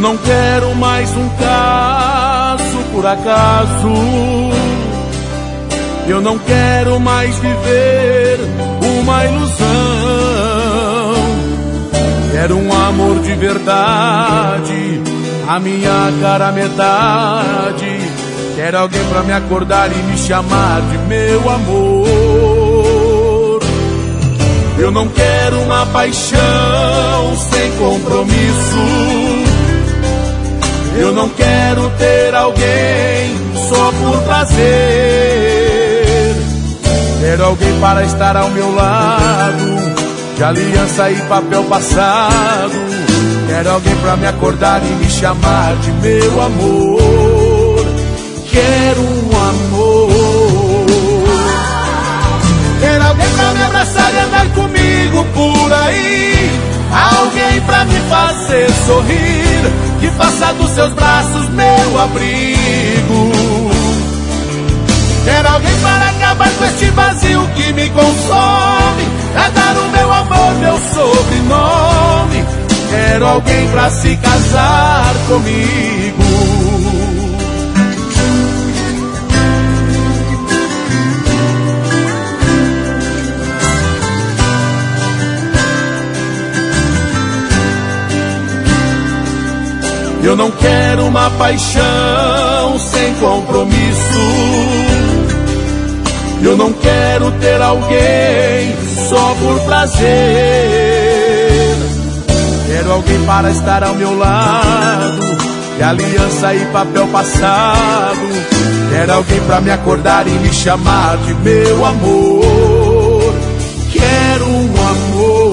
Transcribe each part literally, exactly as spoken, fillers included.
não quero mais um caso por acaso. Eu não quero mais viver uma ilusão. Quero um amor de verdade, a minha cara metade. Quero alguém pra me acordar e me chamar de meu amor. Eu não quero uma paixão sem compromisso. Eu não quero ter alguém só por prazer. Quero alguém para estar ao meu lado, de aliança e papel passado. Quero alguém pra me acordar e me chamar de meu amor. Quero um amor. Quero alguém pra me abraçar e andar comigo por aí. Alguém pra me fazer sorrir, que faça dos seus braços meu abrigo. Quero alguém para acabar com este vazio que me consome, pra dar o meu amor, meu sobrenome. Quero alguém pra se casar comigo. Eu não quero uma paixão sem compromisso. Eu não quero ter alguém só por prazer. Quero alguém para estar ao meu lado, de aliança e papel passado. Quero alguém para me acordar e me chamar de meu amor. Quero um amor.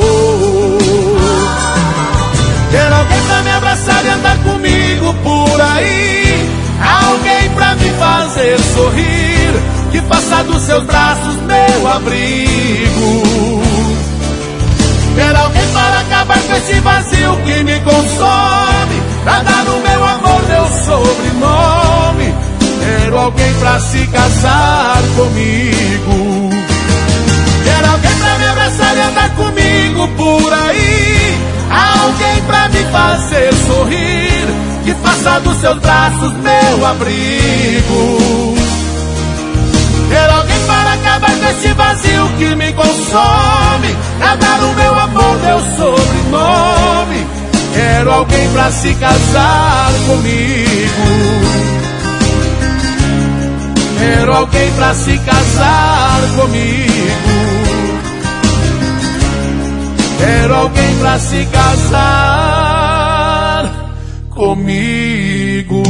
Quero alguém pra me abraçar e andar comigo por aí. Alguém pra me fazer sorrir, que faça dos seus braços meu abrigo. Quero alguém para acabar com esse vazio que me consome, pra dar o meu amor, meu sobrenome. Quero alguém pra se casar comigo. Quero alguém pra me abraçar e andar comigo por aí. Alguém pra me fazer sorrir, que faça dos seus braços meu abrigo. Quero alguém para acabar com esse vazio que me consome, pra dar o meu amor, meu sobrenome. Quero alguém pra se casar comigo. Quero alguém pra se casar comigo. Quero alguém pra se casar comigo.